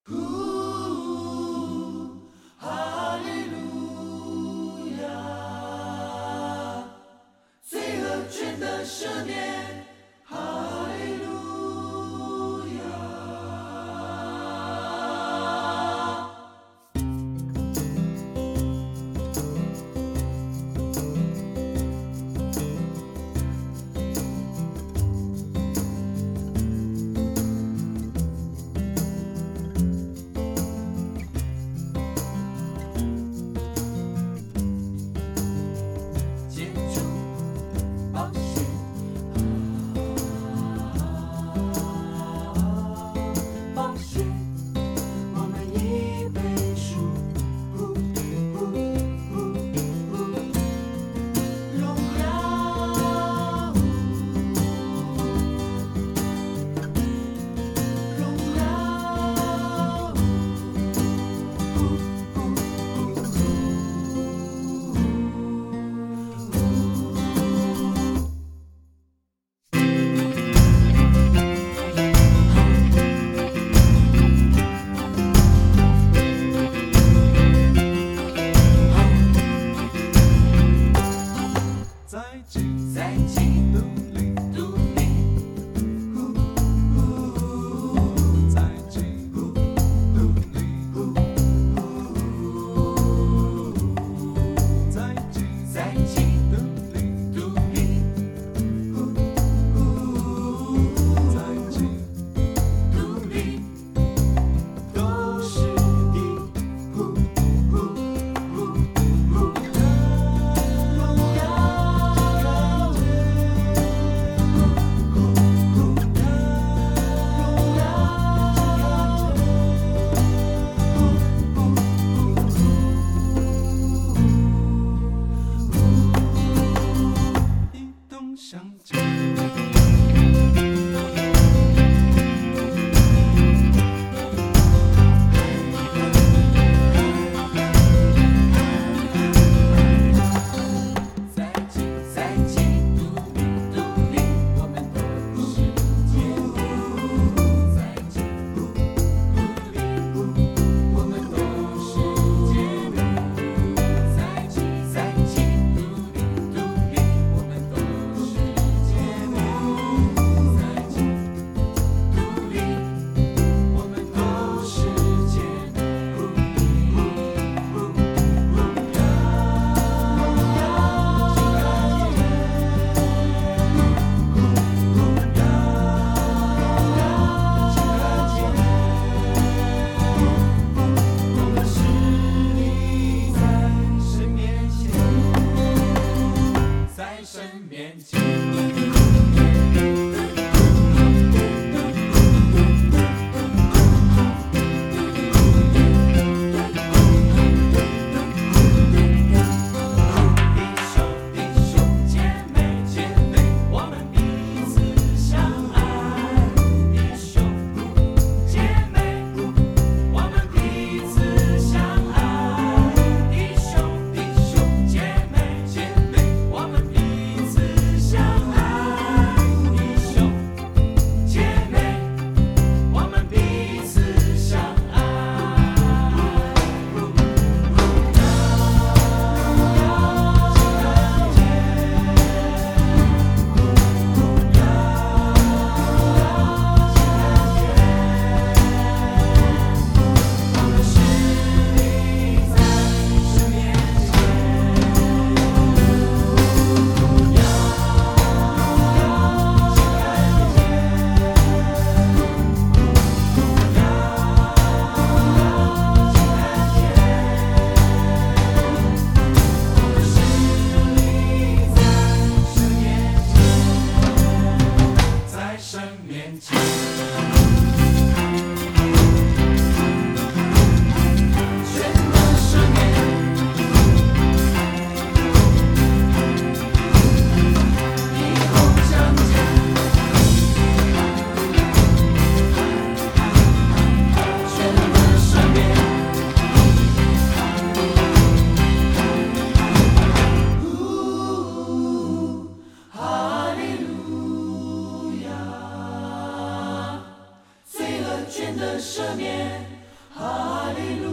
哈利路亚，罪恶全的赦免，哈利路亚。在基督里，在基督里，在基督里，在基督里，都是的。相见。在基督里，我们都是姐妹。在基督里，我们都是姐妹。在基督里，我们都是姐妹。在基督里，我们都是姐妹。在神面前，弟兄姐妹，我们彼此相爱。弟兄姐妹，我们彼此相爱。弟兄姐妹，我们彼此相爱。弟兄姐妹，我们彼此相爱。我们是你在神面在神面前，全能赦免，以后相见，全能赦免。哈利路亚，罪恶全的赦免， 哈利路